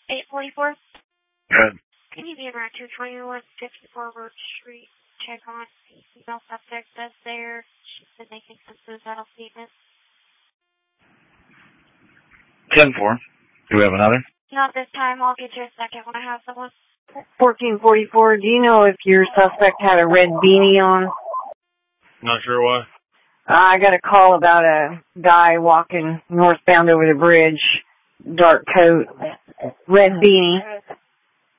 844. Good. Can you be around 221 54 Road Street? Check on the female suspect that's there. She's been making some suicidal statements. 10-4. Do we have another? Not this time. I'll get you a second when I have someone. 1444, do you know if your suspect had a red beanie on? Not sure why. I got a call about a guy walking northbound over the bridge, dark coat, red beanie.